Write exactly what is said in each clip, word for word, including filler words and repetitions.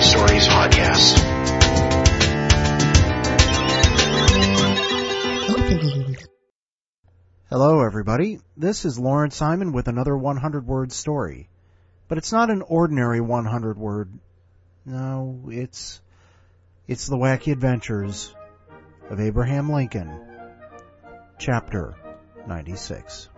Stories podcast. Hello, everybody. This is Lawrence Simon with another one hundred word story. But it's not an ordinary one hundred word. No, it's it's the Wacky Adventures of Abraham Lincoln, Chapter ninety-six.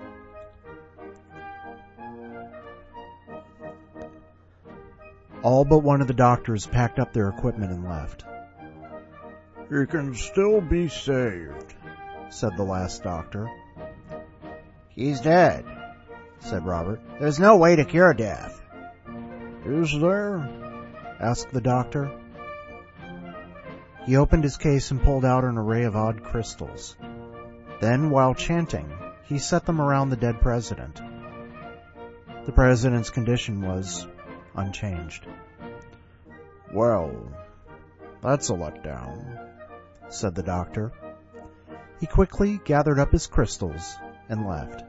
All but one of the doctors packed up their equipment and left. "He can still be saved," said the last doctor. "He's dead," said Robert. "There's no way to cure death." "Is there?" asked the doctor. He opened his case and pulled out an array of odd crystals. Then, while chanting, he set them around the dead president. The president's condition was unchanged. "Well, that's a letdown," said the doctor. He quickly gathered up his crystals and left.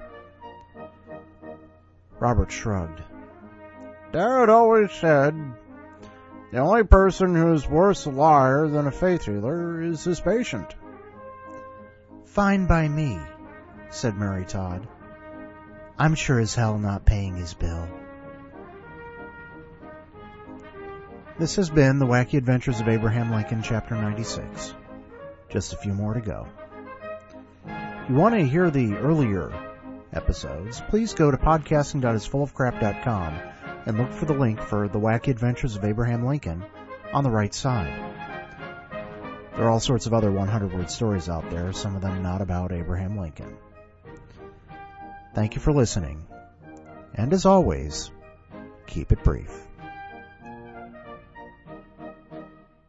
Robert shrugged. "Dad always said, the only person who is worse a liar than a faith healer is his patient." "Fine by me," said Mary Todd. "I'm sure as hell not paying his bill." This has been The Wacky Adventures of Abraham Lincoln, Chapter ninety-six. Just a few more to go. If you want to hear the earlier episodes, please go to podcasting dot is full of crap dot com and look for the link for The Wacky Adventures of Abraham Lincoln on the right side. There are all sorts of other one hundred word stories out there, some of them not about Abraham Lincoln. Thank you for listening, and as always, keep it brief.